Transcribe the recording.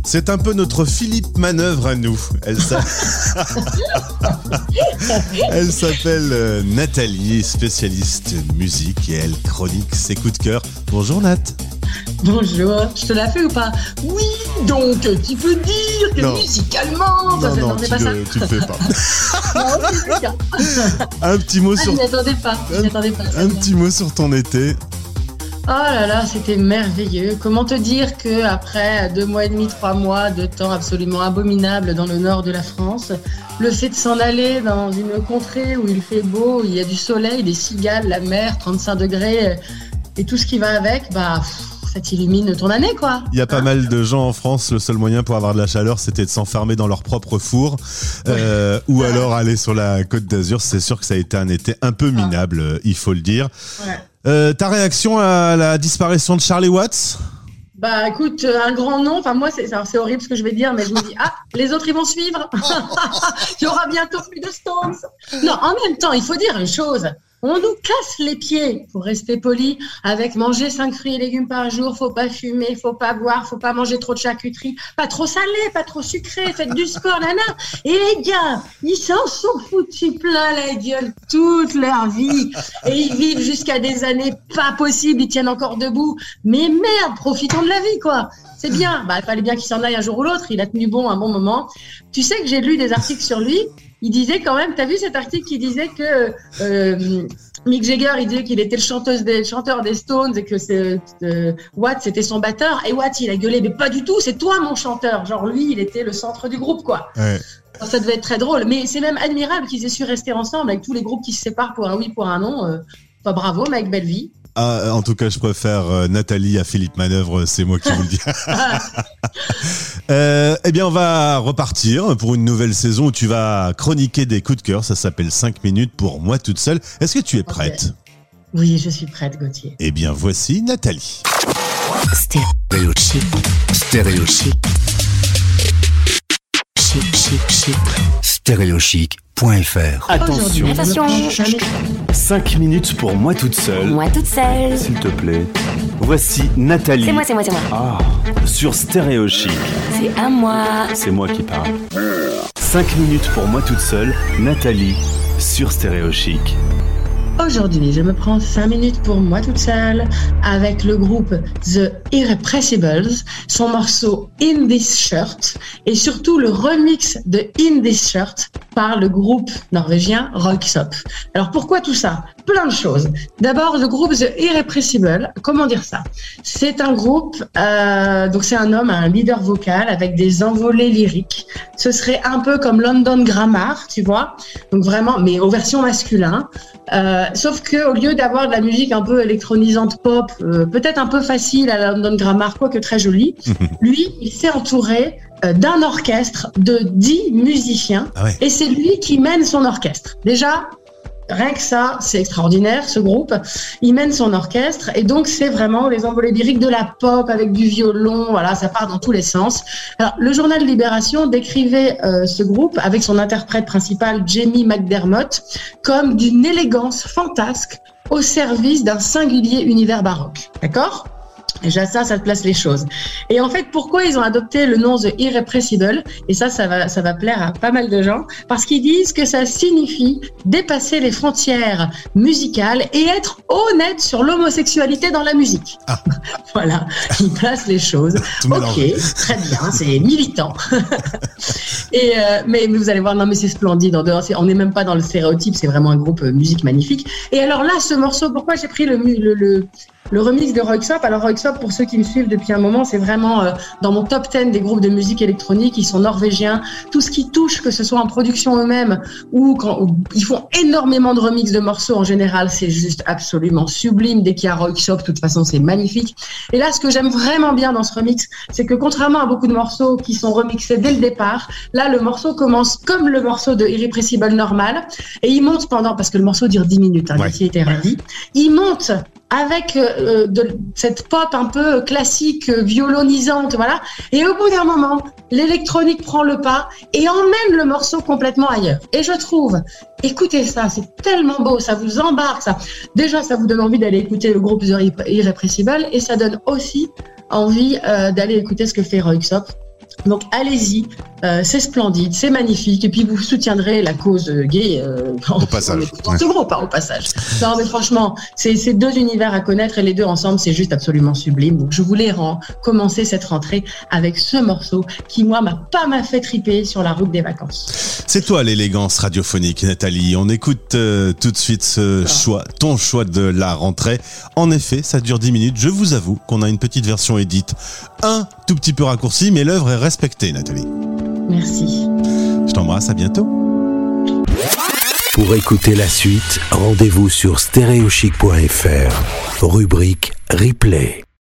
C'est un peu notre Philippe Manœuvre à nous. Elle s'appelle Nathalie, spécialiste musique, et elle chronique ses coups de cœur. Bonjour Nat. Bonjour, je te la fais ou pas? Oui, donc tu peux dire que musicalement... Non, tu le fais pas. Un petit mot sur... Je m'y attendais pas. Un petit mot sur ton été. Oh là là, c'était merveilleux. Comment te dire qu'après 2 mois et demi, 3 mois de temps absolument abominable dans le nord de la France, le fait de s'en aller dans une contrée où il fait beau, où il y a du soleil, des cigales, la mer, 35 degrés et tout ce qui va avec, ça t'illumine ton année, quoi. Il y a pas mal de gens en France, le seul moyen pour avoir de la chaleur, c'était de s'enfermer dans leur propre four, ou alors aller sur la Côte d'Azur. C'est sûr que ça a été un été un peu minable, il faut le dire. Ouais. Ta réaction à la disparition de Charlie Watts ? Écoute, un grand nom, moi c'est horrible ce que je vais dire, mais je me dis, les autres ils vont suivre. Il y aura bientôt plus de Stones. Non, en même temps, il faut dire une chose. On nous casse les pieds, pour rester poli, avec manger 5 fruits et légumes par jour, faut pas fumer, faut pas boire, faut pas manger trop de charcuterie, pas trop salé, pas trop sucré, faites du sport, nana. Et les gars, ils s'en sont foutus plein la gueule toute leur vie. Et ils vivent jusqu'à des années pas possibles, ils tiennent encore debout. Mais merde, profitons de la vie, quoi. C'est bien. Il fallait bien qu'il s'en aille un jour ou l'autre, il a tenu bon un bon moment. Tu sais que j'ai lu des articles sur lui. Il disait quand même, t'as vu cet article qui disait que Mick Jagger, il disait qu'il était le chanteur des Stones et que Watts c'était son batteur. Et Watts, il a gueulé, mais pas du tout, c'est toi mon chanteur. Genre lui, il était le centre du groupe, quoi. Ouais. Alors, ça devait être très drôle. Mais c'est même admirable qu'ils aient su rester ensemble avec tous les groupes qui se séparent pour un oui, pour un non. Bravo, mec, belle vie. En tout cas, je préfère Nathalie à Philippe Manœuvre, c'est moi qui vous le dis. Eh bien, on va repartir pour une nouvelle saison où tu vas chroniquer des coups de cœur. Ça s'appelle 5 minutes pour moi toute seule. Est-ce que tu es prête ? Oui, je suis prête, Gauthier. Eh bien, voici Nathalie. Stéréo chic. Stéréo chic. Chic. Stéréochic.fr. Attention. 5 minutes pour moi toute seule. S'il te plaît. Voici Nathalie. C'est moi. Sur Stéréo Chic. C'est à moi. C'est moi qui parle. 5 minutes pour moi toute seule. Nathalie sur Stéréo Chic. Aujourd'hui, je me prends 5 minutes pour moi toute seule avec le groupe The Irrepressibles, son morceau In This Shirt et surtout le remix de In This Shirt par le groupe norvégien Röyksopp. Alors pourquoi tout ça ? Plein de choses. D'abord, le groupe The Irrepressibles, comment dire ça ? C'est un groupe, donc c'est un homme, un leader vocal avec des envolées lyriques. Ce serait un peu comme London Grammar, tu vois ? Donc vraiment, mais aux versions masculines. Sauf que au lieu d'avoir de la musique un peu électronisante pop, peut-être un peu facile à la London Grammar, quoique très jolie, lui, il s'est entouré d'un orchestre de 10 musiciens et c'est lui qui mène son orchestre. Déjà, rien que ça, c'est extraordinaire, ce groupe. Il mène son orchestre et donc c'est vraiment les envolées lyriques de la pop avec du violon, voilà, ça part dans tous les sens. Alors, le journal Libération décrivait ce groupe avec son interprète principal, Jamie McDermott, comme d'une élégance fantasque au service d'un singulier univers baroque. D'accord ? Déjà ça te place les choses. Et en fait, pourquoi ils ont adopté le nom The Irrepressible ? Et ça va plaire à pas mal de gens, parce qu'ils disent que ça signifie dépasser les frontières musicales et être honnête sur l'homosexualité dans la musique. Voilà, ils placent les choses. Ok, très bien, c'est militant. Mais vous allez voir, non mais c'est splendide. En dehors, on n'est même pas dans le stéréotype, c'est vraiment un groupe musique magnifique. Et alors là, ce morceau, pourquoi j'ai pris le remix de Röyksopp. Alors Röyksopp, pour ceux qui me suivent depuis un moment, c'est vraiment dans mon top 10 des groupes de musique électronique. Ils sont norvégiens. Tout ce qui touche, que ce soit en production eux-mêmes ou quand ils font énormément de remix de morceaux en général, c'est juste absolument sublime. Dès qu'il y a Röyksopp, de toute façon, c'est magnifique. Et là, ce que j'aime vraiment bien dans ce remix, c'est que contrairement à beaucoup de morceaux qui sont remixés dès le départ, là, le morceau commence comme le morceau de Irrepressible normal et il monte parce que le morceau dure 10 minutes, qui était ravi. Il monte avec de cette pop un peu classique, violonisante, voilà. Et au bout d'un moment, l'électronique prend le pas et emmène le morceau complètement ailleurs. Et je trouve, écoutez ça, c'est tellement beau, ça vous embarque, ça. Déjà, ça vous donne envie d'aller écouter le groupe The Irrepressible et ça donne aussi envie d'aller écouter ce que fait Röyksopp. Donc allez-y, c'est splendide, c'est magnifique, et puis vous soutiendrez la cause gay au passage. Ce groupe, au passage. Non mais franchement, c'est 2 univers à connaître et les 2 ensemble, c'est juste absolument sublime. Donc je voulais commencer cette rentrée avec ce morceau qui moi m'a pas mal fait triper sur la route des vacances. C'est toi l'élégance radiophonique, Nathalie. On écoute tout de suite ton choix de la rentrée. En effet, ça dure 10 minutes. Je vous avoue qu'on a une petite version édite, un tout petit peu raccourcie, mais l'œuvre est respectée, Nathalie. Merci. Je t'embrasse, à bientôt. Pour écouter la suite, rendez-vous sur stereochic.fr, rubrique replay.